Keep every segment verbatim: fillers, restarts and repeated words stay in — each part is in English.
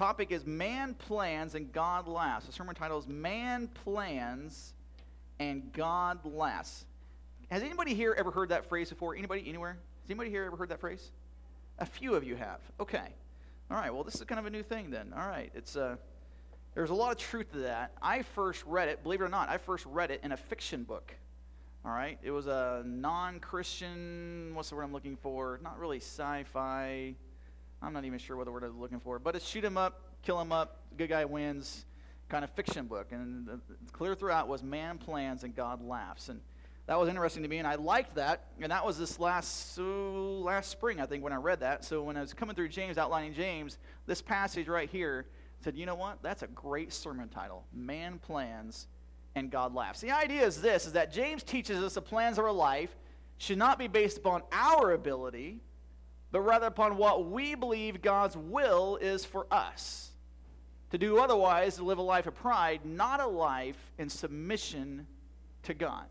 topic is Man Plans and God Laughs. The sermon title is Man Plans and God Laughs. Has anybody here ever heard that phrase before? Anybody, anywhere? Has anybody here ever heard that phrase? A few of you have. Okay. All right, well, this is kind of a new thing then. All right, it's uh, there's a lot of truth to that. I first read it, believe it or not, I first read it in a fiction book. All right, it was a non-Christian, what's the word I'm looking for? Not really sci-fi. I'm not even sure what the word I'm looking for. But it's shoot 'em up, kill 'em up, good guy wins kind of fiction book. And the, the clear throughout was Man Plans and God Laughs. And that was interesting to me, and I liked that. And that was this last so last spring, I think, when I read that. So when I was coming through James, outlining James, this passage right here said, you know what? That's a great sermon title, Man Plans and God Laughs. The idea is this, is that James teaches us the plans of our life should not be based upon our ability, but rather upon what we believe God's will is for us. To do otherwise, to live a life of pride, not a life in submission to God.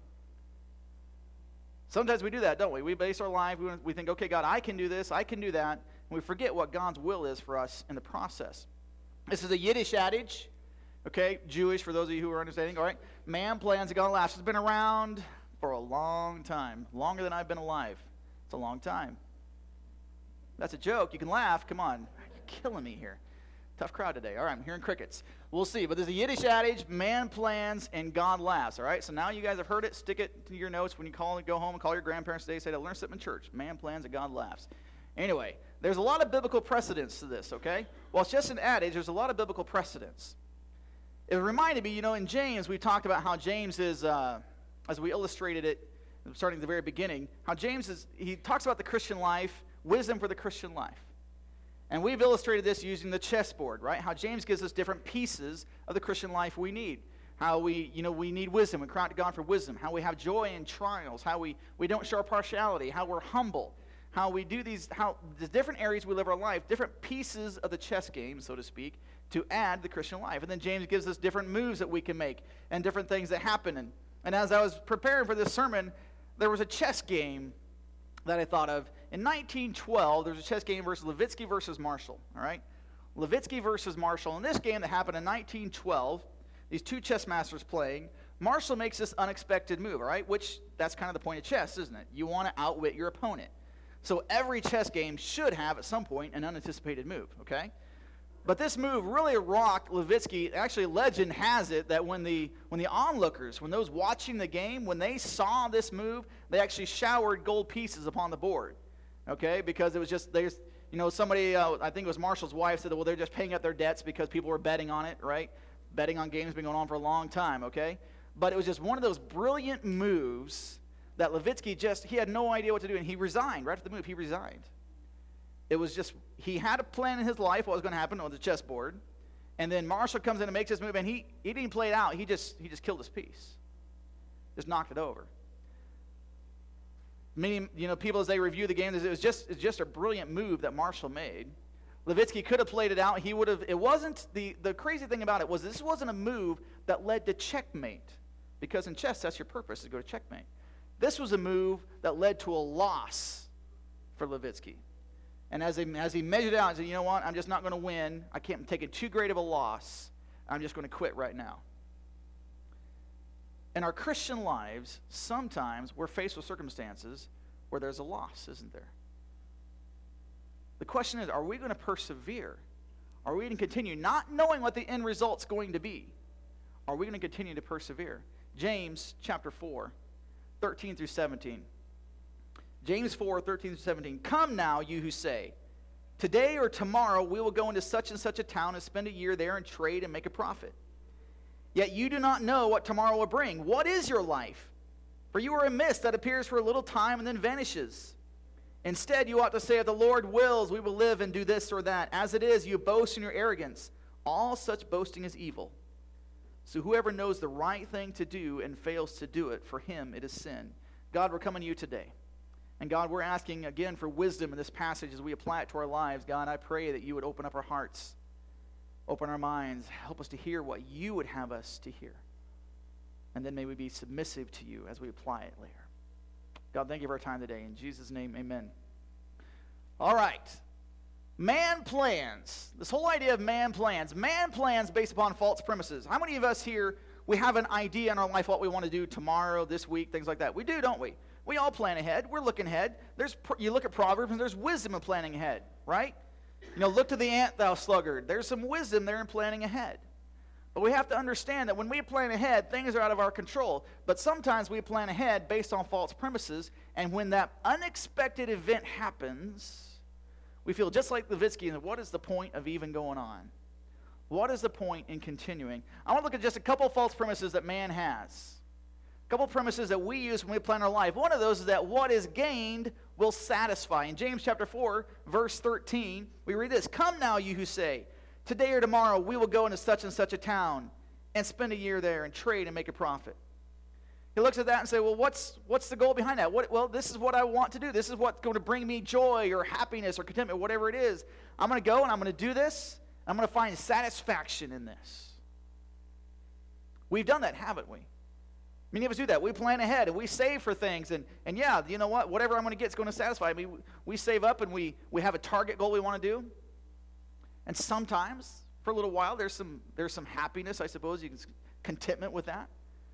Sometimes we do that, don't we? We base our life, we, we think, okay, God, I can do this, I can do that, and we forget what God's will is for us in the process. This is a Yiddish adage, okay, Jewish for those of you who are understanding, all right? Man plans and God laughs. It's been around for a long time, longer than I've been alive. It's a long time. That's a joke. You can laugh. Come on. You're killing me here. Tough crowd today. All right, I'm hearing crickets. We'll see. But there's a Yiddish adage, man plans and God laughs. All right, so now you guys have heard it. Stick it to your notes when you call and go home and call your grandparents today. Say, to learn something in church. Man plans and God laughs. Anyway, there's a lot of biblical precedence to this, okay? Well, it's just an adage. There's a lot of biblical precedence. It reminded me, you know, in James, we talked about how James is, uh, as we illustrated it, starting at the very beginning, how James is, he talks about the Christian life, wisdom for the Christian life. And we've illustrated this using the chessboard, right? How James gives us different pieces of the Christian life we need. How we, you know, we need wisdom. We cry out to God for wisdom. How we have joy in trials. How we, we don't show our partiality. How we're humble. How we do these, how the different areas we live our life, different pieces of the chess game, so to speak, to add the Christian life. And then James gives us different moves that we can make and different things that happen. And, and as I was preparing for this sermon, there was a chess game that I thought of. In nineteen twelve, there was a chess game versus Levitsky versus Marshall, all right? Levitsky versus Marshall. In this game that happened in nineteen twelve, these two chess masters playing, Marshall makes this unexpected move, all right? Which, that's kind of the point of chess, isn't it? You want to outwit your opponent. So every chess game should have, at some point, an unanticipated move, okay? But this move really rocked Levitsky. Actually, legend has it that when the when the onlookers, when those watching the game, when they saw this move, they actually showered gold pieces upon the board, okay? Because it was just, there's, you know, somebody, uh, I think it was Marshall's wife, said that, well, they're just paying up their debts because people were betting on it, right? Betting on games been going on for a long time, okay? But it was just one of those brilliant moves that Levitsky just, he had no idea what to do, and he resigned. Right after the move, he resigned. It was just, he had a plan in his life, what was going to happen on the chessboard, and then Marshall comes in and makes his move, and he, he didn't play it out. He just he just killed his piece. Just knocked it over. Many, you know, people as they review the game, it was just it's just a brilliant move that Marshall made. Levitsky could have played it out. He would have, it wasn't, the, the crazy thing about it was this wasn't a move that led to checkmate, because in chess, that's your purpose, to go to checkmate. This was a move that led to a loss for Levitsky. And as he, as he measured out and said, you know what, I'm just not going to win. I can't take it too great of a loss. I'm just going to quit right now. In our Christian lives, sometimes we're faced with circumstances where there's a loss, isn't there? The question is, are we going to persevere? Are we going to continue, not knowing what the end result's going to be? Are we going to continue to persevere? James chapter four, thirteen through seventeen. James four, thirteen through seventeen. Come now, you who say, today or tomorrow we will go into such and such a town and spend a year there and trade and make a profit. Yet you do not know what tomorrow will bring. What is your life? For you are a mist that appears for a little time and then vanishes. Instead, you ought to say, if the Lord wills, we will live and do this or that. As it is, you boast in your arrogance. All such boasting is evil. So whoever knows the right thing to do and fails to do it, for him it is sin. God, we're coming to you today. And God, we're asking again for wisdom in this passage as we apply it to our lives. God, I pray that you would open up our hearts, open our minds, help us to hear what you would have us to hear. And then may we be submissive to you as we apply it later. God, thank you for our time today. In Jesus' name, amen. All right. Man plans. This whole idea of man plans. Man plans based upon false premises. How many of us here, we have an idea in our life what we want to do tomorrow, this week, things like that? We do, don't we? We all plan ahead. We're looking ahead. There's, you look at Proverbs, and there's wisdom in planning ahead, right? You know, look to the ant, thou sluggard. There's some wisdom there in planning ahead. But we have to understand that when we plan ahead, things are out of our control. But sometimes we plan ahead based on false premises, and when that unexpected event happens, we feel just like Levitsky, and what is the point of even going on? What is the point in continuing? I want to look at just a couple of false premises that man has. A couple of premises that we use when we plan our life. One of those is that what is gained will satisfy. In James chapter four, verse thirteen, we read this, "Come now, you who say, today or tomorrow we will go into such and such a town and spend a year there and trade and make a profit." He looks at that and says, well, what's what's the goal behind that? What, well, this is what I want to do. This is what's going to bring me joy or happiness or contentment, whatever it is. I'm going to go and I'm going to do this. I'm going to find satisfaction in this. We've done that, haven't we? Many of us do that. We plan ahead and we save for things. And, and yeah, you know what? Whatever I'm going to get is going to satisfy me. We save up and we, we have a target goal we want to do. And sometimes, for a little while, there's some, there's some happiness, I suppose. You can contentment with that.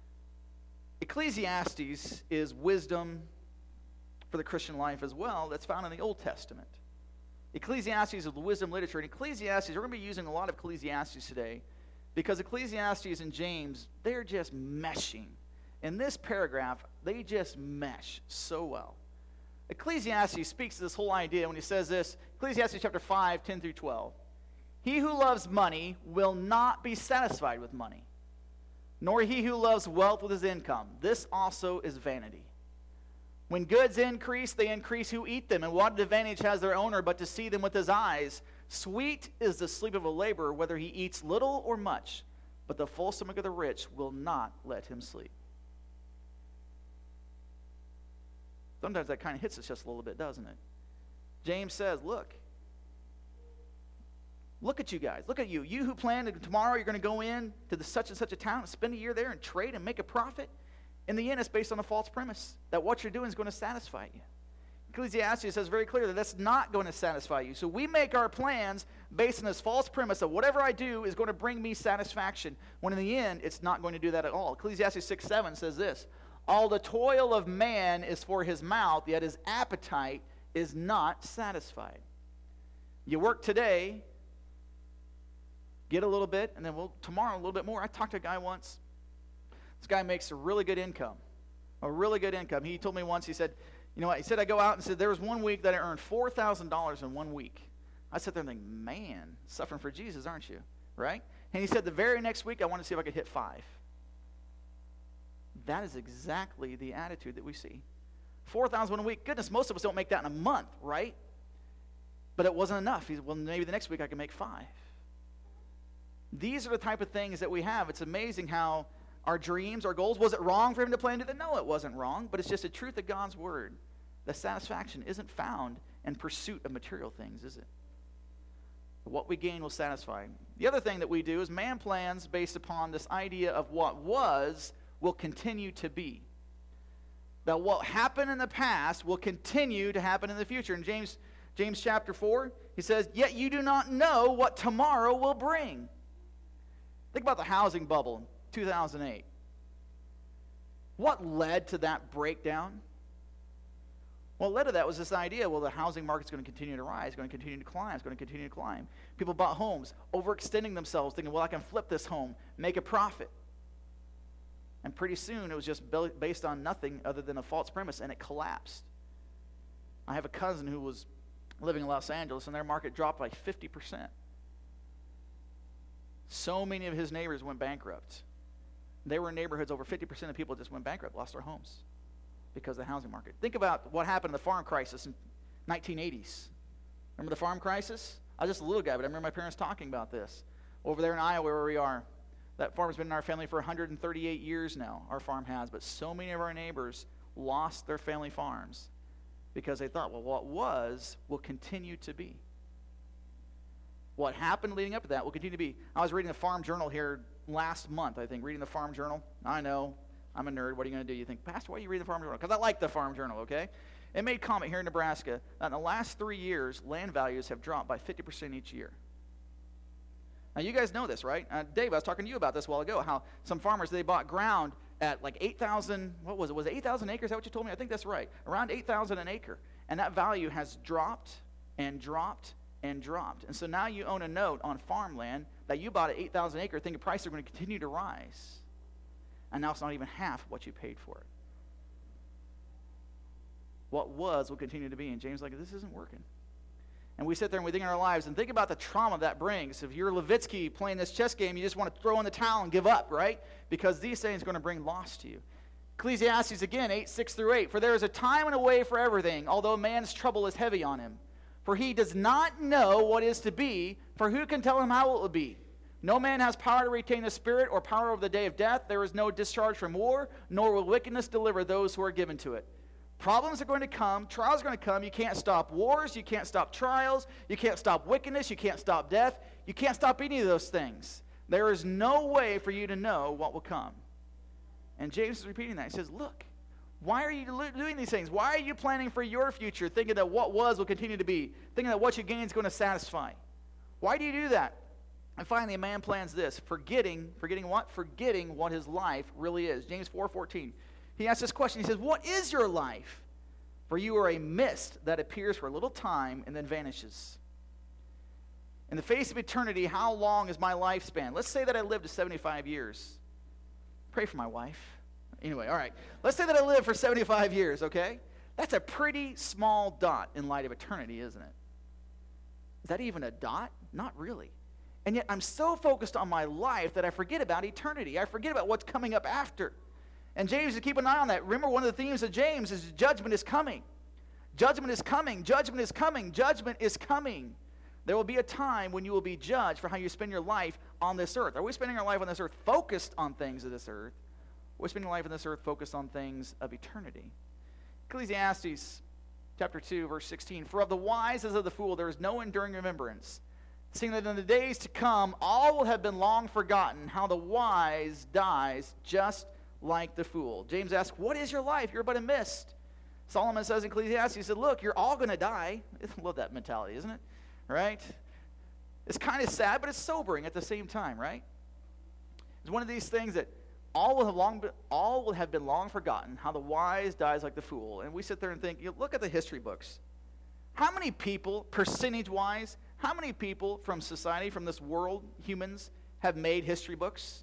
Ecclesiastes is wisdom for the Christian life as well that's found in the Old Testament. Ecclesiastes is the wisdom literature. And Ecclesiastes, we're going to be using a lot of Ecclesiastes today because Ecclesiastes and James, they're just meshing. In this paragraph, they just mesh so well. Ecclesiastes speaks to this whole idea when he says this, Ecclesiastes chapter five, ten through twelve. "He who loves money will not be satisfied with money, nor he who loves wealth with his income. This also is vanity. When goods increase, they increase who eat them, and what advantage has their owner but to see them with his eyes? Sweet is the sleep of a laborer, whether he eats little or much, but the full stomach of the rich will not let him sleep." Sometimes that kind of hits us just a little bit, doesn't it? James says, look, look at you guys. Look at you. You who plan that tomorrow you're going to go in to the such and such a town and spend a year there and trade and make a profit. In the end, it's based on a false premise that what you're doing is going to satisfy you. Ecclesiastes says very clearly that that's not going to satisfy you. So we make our plans based on this false premise that whatever I do is going to bring me satisfaction, when in the end, it's not going to do that at all. Ecclesiastes six seven says this, "All the toil of man is for his mouth, yet his appetite is not satisfied." You work today, get a little bit, and then we'll, tomorrow a little bit more. I talked to a guy once. This guy makes a really good income, a really good income. He told me once, he said, you know what, he said, I go out and said, there was one week that I earned four thousand dollars in one week. I sat there and think, man, suffering for Jesus, aren't you? Right? And he said, the very next week, I wanted to see if I could hit five. That is exactly the attitude that we see. four thousand dollars in a week. Goodness, most of us don't make that in a month, right? But it wasn't enough. He said, well, maybe the next week I can make five. These are the type of things that we have. It's amazing how our dreams, our goals, was it wrong for him to plan to do that? No, it wasn't wrong, but it's just the truth of God's word. The satisfaction isn't found in pursuit of material things, is it? What we gain will satisfy. The other thing that we do is man plans based upon this idea of what was will continue to be. That what happened in the past will continue to happen in the future. In James, James chapter four, he says, "Yet you do not know what tomorrow will bring." Think about the housing bubble in two thousand eight. What led to that breakdown? What led to that was this idea, well, the housing market's going to continue to rise, it's going to continue to climb, it's going to continue to climb. People bought homes, overextending themselves, thinking, well, I can flip this home, make a profit. And pretty soon, it was just based on nothing other than a false premise, and it collapsed. I have a cousin who was living in Los Angeles, and their market dropped by fifty percent. So many of his neighbors went bankrupt. They were in neighborhoods, over fifty percent of people just went bankrupt, lost their homes because of the housing market. Think about what happened in the farm crisis in nineteen eighties. Remember the farm crisis? I was just a little guy, but I remember my parents talking about this. Over there in Iowa where we are, that farm's been in our family for one hundred thirty-eight years now, our farm has, but so many of our neighbors lost their family farms because they thought, well, what was will continue to be. What happened leading up to that will continue to be. I was reading the Farm Journal here last month, I think, reading the Farm Journal. I know, I'm a nerd. What are you going to do? You think, Pastor, why are you reading the Farm Journal? Because I like the Farm Journal, okay? It made comment here in Nebraska that in the last three years, land values have dropped by fifty percent each year. Now, you guys know this, right? Uh, Dave, I was talking to you about this a while ago, how some farmers, they bought ground at like eight thousand, what was it? Was it eight thousand acres? Is that what you told me? I think that's right. Around eight thousand an acre. And that value has dropped and dropped and dropped. And so now you own a note on farmland that you bought at eight thousand acre, thinking prices are going to continue to rise. And now it's not even half what you paid for it. What was will continue to be. And James is like, this isn't working. And we sit there and we think in our lives and think about the trauma that brings. If you're Levitsky playing this chess game, you just want to throw in the towel and give up, right? Because these things are going to bring loss to you. Ecclesiastes again, eight, six through eight. For there is a time and a way for everything, although man's trouble is heavy on him. For he does not know what is to be, for who can tell him how it will be? No man has power to retain the spirit or power over the day of death. There is no discharge from war, nor will wickedness deliver those who are given to it. Problems are going to come. Trials are going to come. You can't stop wars. You can't stop trials. You can't stop wickedness. You can't stop death. You can't stop any of those things. There is no way for you to know what will come. And James is repeating that. He says, look, why are you doing these things? Why are you planning for your future, thinking that what was will continue to be, thinking that what you gain is going to satisfy? Why do you do that? And finally, a man plans this, forgetting, forgetting what? Forgetting what his life really is. James four fourteen. He asks this question. He says, what is your life? For you are a mist that appears for a little time and then vanishes. In the face of eternity, how long is my lifespan? Let's say that I live to seventy-five years. Pray for my wife. Anyway, all right. Let's say that I live for seventy-five years, okay? That's a pretty small dot in light of eternity, isn't it? Is that even a dot? Not really. And yet I'm so focused on my life that I forget about eternity. I forget about what's coming up after. And James, to keep an eye on that. Remember, one of the themes of James is judgment is coming. Judgment is coming. Judgment is coming. Judgment is coming. There will be a time when you will be judged for how you spend your life on this earth. Are we spending our life on this earth focused on things of this earth? Or are we spending life on this earth focused on things of eternity? Ecclesiastes chapter two, verse sixteen. For of the wise as of the fool there is no enduring remembrance, seeing that in the days to come all will have been long forgotten, how the wise dies just like the fool. James asks, what is your life? You're but a mist. Solomon says in Ecclesiastes, he said, look, you're all going to die. I love that mentality, isn't it? Right? It's kind of sad, but it's sobering at the same time, right? It's one of these things that all will have long been, all will have been long forgotten, how the wise dies like the fool. And we sit there and think, you know, look at the history books. How many people, percentage-wise, how many people from society, from this world, humans, have made history books?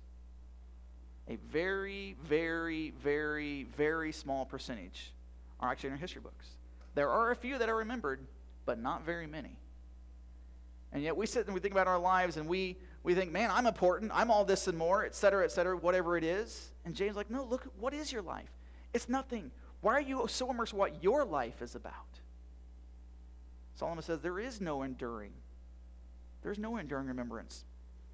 A very, very, very, very small percentage are actually in our history books. There are a few that are remembered, but not very many. And yet we sit and we think about our lives and we, we think, man, I'm important. I'm all this and more, et cetera, et cetera, whatever it is. And James is like, no, look, what is your life? It's nothing. Why are you so immersed in what your life is about? Solomon says there is no enduring. There's no enduring remembrance.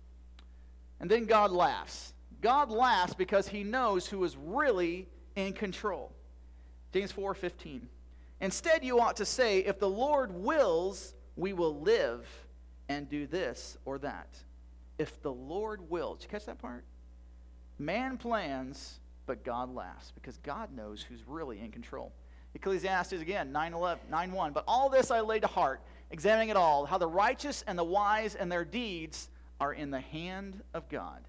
And then God laughs. God laughs because he knows who is really in control. James four fifteen. Instead, you ought to say, if the Lord wills, we will live and do this or that. If the Lord wills. Did you catch that part? Man plans, but God laughs because God knows who's really in control. Ecclesiastes again, nine one. But all this I lay to heart, examining it all, how the righteous and the wise and their deeds are in the hand of God.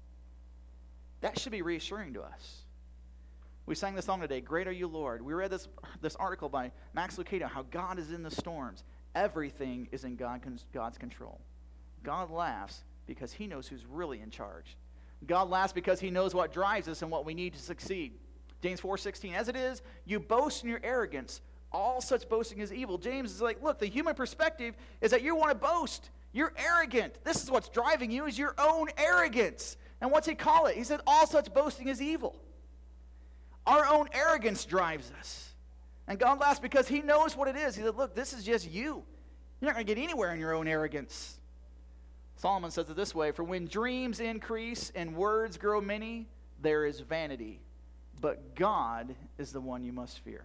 That should be reassuring to us. We sang the song today, Great Are You, Lord. We read this, this article by Max Lucado, how God is in the storms. Everything is in God, God's control. God laughs because he knows who's really in charge. God laughs because he knows what drives us and what we need to succeed. James four sixteen, as it is, you boast in your arrogance. All such boasting is evil. James is like, look, the human perspective is that you want to boast. You're arrogant. This is what's driving you, is your own arrogance. And what's he call it? He said, all such boasting is evil. Our own arrogance drives us. And God laughs because he knows what it is. He said, look, this is just you. You're not going to get anywhere in your own arrogance. Solomon says it this way, for when dreams increase and words grow many, there is vanity. But God is the one you must fear.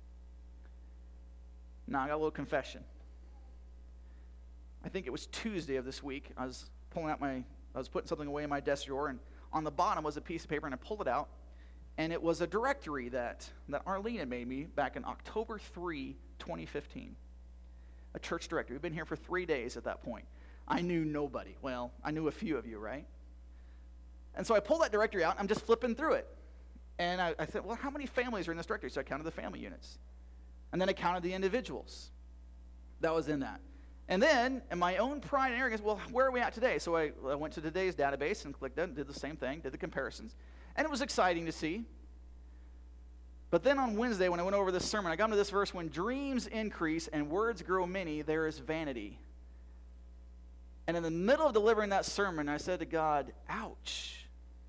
Now, I got a little confession. I think it was Tuesday of this week. I was pulling out my, I was putting something away in my desk drawer, and on the bottom was a piece of paper, and I pulled it out, and it was a directory that, that Arlene had made me back in October third, twenty fifteen. A church directory. We've been here for three days at that point. I knew nobody. Well, I knew a few of you, right? And so I pulled that directory out, and I'm just flipping through it. And I, I said, well, how many families are in this directory? So I counted the family units. And then I counted the individuals that was in that. And then, in my own pride and arrogance, well, where are we at today? So I, I went to today's database and clicked that and did the same thing, did the comparisons. And it was exciting to see. But then on Wednesday, when I went over this sermon, I got to this verse, when dreams increase and words grow many, there is vanity. And in the middle of delivering that sermon, I said to God, ouch.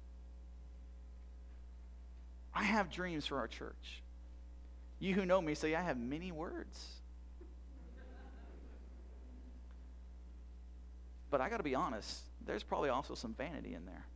I have dreams for our church. You who know me say, I have many words. But I got to be honest, there's probably also some vanity in there.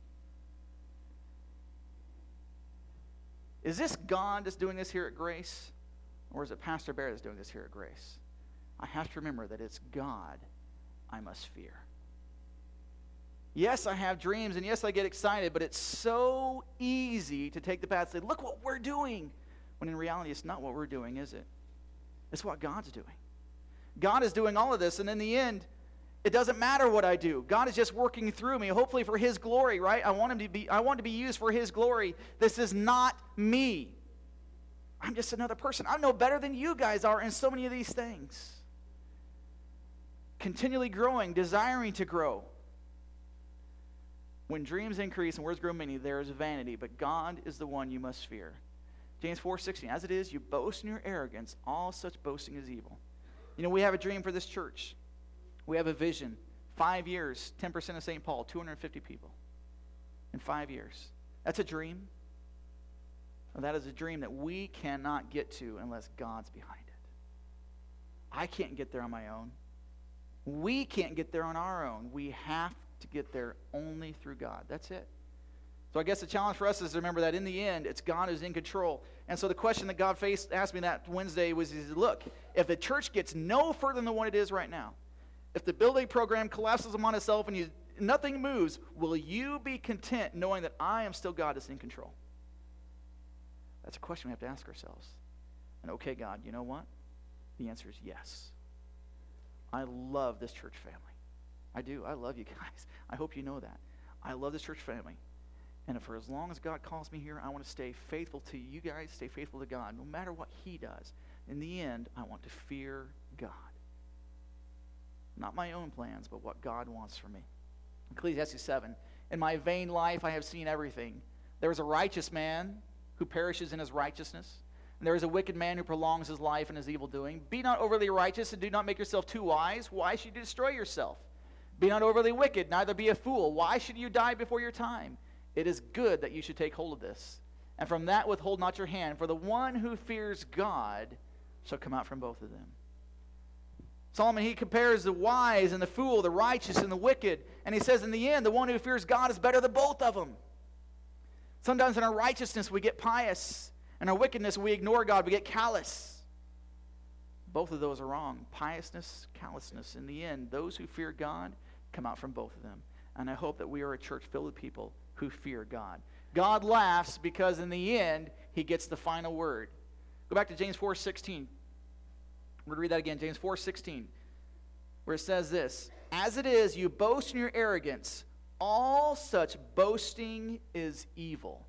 Is this God that's doing this here at Grace? Or is it Pastor Bear that's doing this here at Grace? I have to remember that it's God I must fear. Yes, I have dreams, and yes, I get excited, but it's so easy to take the path and say, look what we're doing. When in reality, it's not what we're doing, is it? It's what God's doing. God is doing all of this, and in the end, it doesn't matter what I do. God is just working through me, hopefully for His glory, right? I want him to be, I want to be used for His glory. This is not me. I'm just another person. I'm no better than you guys are in so many of these things. Continually growing, desiring to grow. When dreams increase and words grow many, there is vanity, but God is the one you must fear. James four sixteen, as it is, you boast in your arrogance, all such boasting is evil. You know, we have a dream for this church. We have a vision. Five years, ten percent of Saint Paul, two hundred fifty people. In five years. That's a dream. And that is a dream that we cannot get to unless God's behind it. I can't get there on my own. We can't get there on our own. We have to get there only through God. That's it. So I guess the challenge for us is to remember that in the end, it's God who's in control. And so the question that God faced, asked me that Wednesday was, is, look, if the church gets no further than what it is right now, if the building program collapses upon itself and you, nothing moves, will you be content knowing that I am still God that's in control? That's a question we have to ask ourselves. And okay, God, you know what? The answer is yes. I love this church family. I do. I love you guys. I hope you know that. I love this church family. And for as long as God calls me here, I want to stay faithful to you guys, stay faithful to God, no matter what He does. In the end, I want to fear God. Not my own plans, but what God wants for me. Ecclesiastes seven, in my vain life I have seen everything. There is a righteous man who perishes in his righteousness, and there is a wicked man who prolongs his life in his evil doing. Be not overly righteous, and do not make yourself too wise. Why should you destroy yourself? Be not overly wicked, neither be a fool. Why should you die before your time? It is good that you should take hold of this. And from that withhold not your hand, for the one who fears God shall come out from both of them. Solomon, he compares the wise and the fool, the righteous and the wicked. And he says in the end, the one who fears God is better than both of them. Sometimes in our righteousness we get pious. In our wickedness we ignore God, we get callous. Both of those are wrong. Piousness, callousness. In the end, those who fear God come out from both of them. And I hope that we are a church filled with people who fear God. God laughs because in the end, He gets the final word. Go back to James four sixteen. We're going to read that again, James four sixteen, where it says this, as it is, you boast in your arrogance. All such boasting is evil.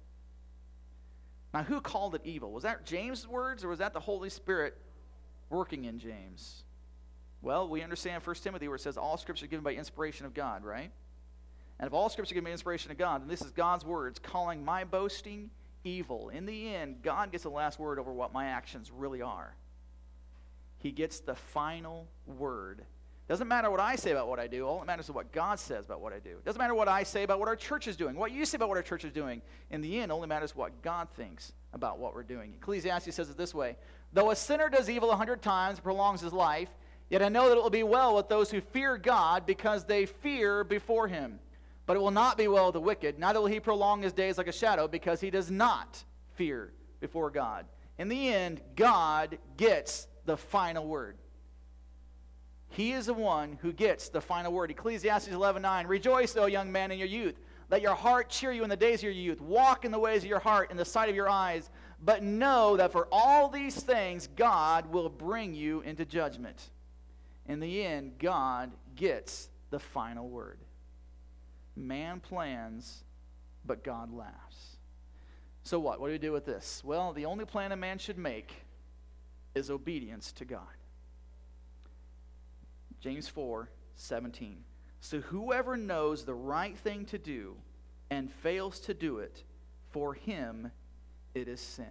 Now, who called it evil? Was that James' words, or was that the Holy Spirit working in James? Well, we understand First Timothy where it says all Scripture is given by inspiration of God, right? And if all Scripture is given by inspiration of God, then this is God's words calling my boasting evil. In the end, God gets the last word over what my actions really are. He gets the final word. Doesn't matter what I say about what I do. All that matters is what God says about what I do. Doesn't matter what I say about what our church is doing. What you say about what our church is doing. In the end, only matters what God thinks about what we're doing. Ecclesiastes says it this way, though a sinner does evil a hundred times and prolongs his life, yet I know that it will be well with those who fear God because they fear before Him. But it will not be well with the wicked, neither will he prolong his days like a shadow because he does not fear before God. In the end, God gets the final word. He is the one who gets the final word. Ecclesiastes eleven nine, rejoice, O young man, in your youth. Let your heart cheer you in the days of your youth. Walk in the ways of your heart, in the sight of your eyes. But know that for all these things, God will bring you into judgment. In the end, God gets the final word. Man plans, but God laughs. So what? What do we do with this? Well, the only plan a man should make is obedience to God. James four seventeen. So whoever knows the right thing to do and fails to do it, for him it is sin.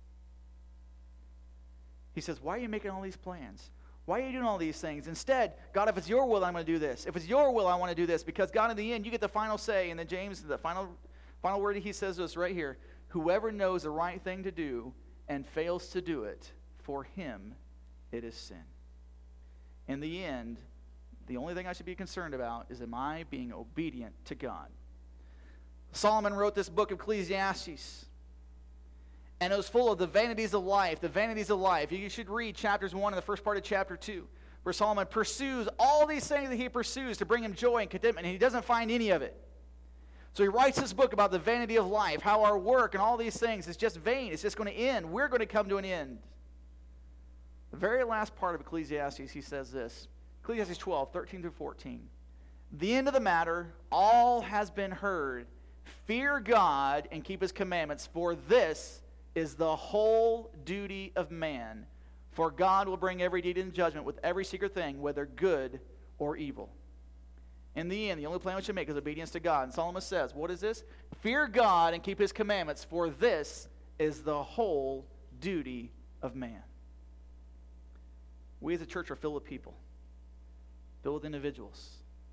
He says, why are you making all these plans? Why are you doing all these things? Instead, God, if it's your will, I'm going to do this. If it's your will, I want to do this. Because God, in the end, you get the final say. And then James, the final, final word he says to us right here, whoever knows the right thing to do and fails to do it, for him it is sin. In the end, the only thing I should be concerned about is, am I being obedient to God? Solomon wrote this book of Ecclesiastes, and it was full of the vanities of life, the vanities of life. You should read chapters one and the first part of chapter two, where Solomon pursues all these things that he pursues to bring him joy and contentment, and he doesn't find any of it. So he writes this book about the vanity of life, how our work and all these things is just vain. It's just going to end. We're going to come to an end. The very last part of Ecclesiastes, he says this. Ecclesiastes twelve, thirteen through fourteen. The end of the matter, all has been heard. Fear God and keep his commandments, for this is the whole duty of man. For God will bring every deed into judgment with every secret thing, whether good or evil. In the end, the only plan we should make is obedience to God. And Solomon says, what is this? Fear God and keep his commandments, for this is the whole duty of man. We as a church are filled with people, filled with individuals.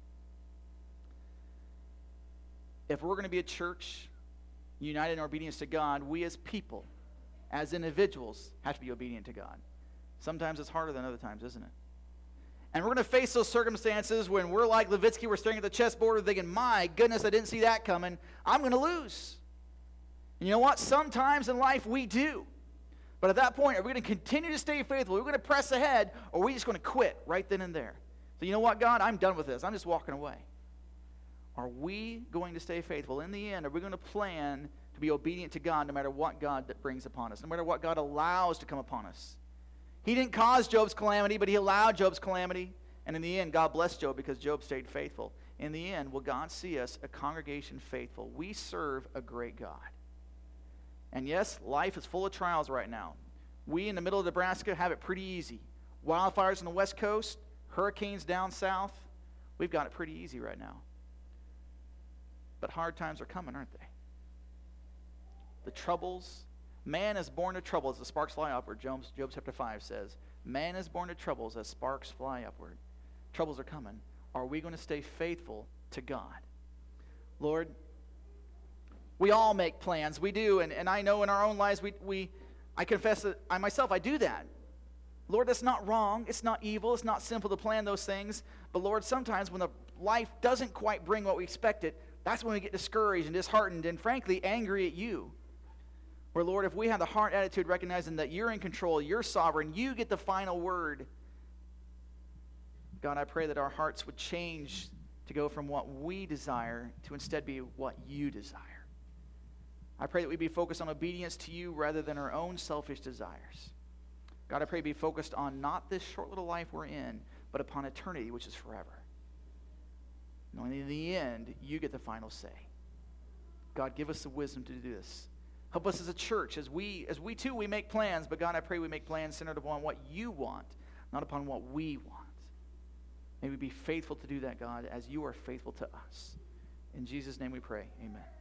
If we're going to be a church united in obedience to God, we as people, as individuals, have to be obedient to God. Sometimes it's harder than other times, isn't it? And we're going to face those circumstances when we're like Levitsky, we're staring at the chessboard thinking, my goodness, I didn't see that coming. I'm going to lose. And you know what? Sometimes in life we do. But at that point, are we going to continue to stay faithful? Are we going to press ahead, or are we just going to quit right then and there? So you know what, God? I'm done with this. I'm just walking away. Are we going to stay faithful? In the end, are we going to plan to be obedient to God no matter what God brings upon us, no matter what God allows to come upon us? He didn't cause Job's calamity, but he allowed Job's calamity. And in the end, God blessed Job because Job stayed faithful. In the end, will God see us a congregation faithful? We serve a great God. And yes, life is full of trials right now. We in the middle of Nebraska have it pretty easy. Wildfires on the west coast, hurricanes down south. We've got it pretty easy right now. But hard times are coming, aren't they? The troubles. Man is born to trouble as the sparks fly upward. Job, Job chapter five says, man is born to troubles as sparks fly upward. Troubles are coming. Are we going to stay faithful to God? Lord, we all make plans. We do. And, and I know in our own lives, we, we I confess that I myself, I do that. Lord, that's not wrong. It's not evil. It's not sinful to plan those things. But Lord, sometimes when the life doesn't quite bring what we expected, that's when we get discouraged and disheartened and frankly angry at you. Where, Lord, if we have the heart attitude recognizing that you're in control, you're sovereign, you get the final word. God, I pray that our hearts would change to go from what we desire to instead be what you desire. I pray that we be focused on obedience to you rather than our own selfish desires. God, I pray be focused on not this short little life we're in, but upon eternity, which is forever. Knowing in the end, you get the final say. God, give us the wisdom to do this. Help us as a church, as we, as we too, we make plans, but God, I pray we make plans centered upon what you want, not upon what we want. May we be faithful to do that, God, as you are faithful to us. In Jesus' name we pray, amen.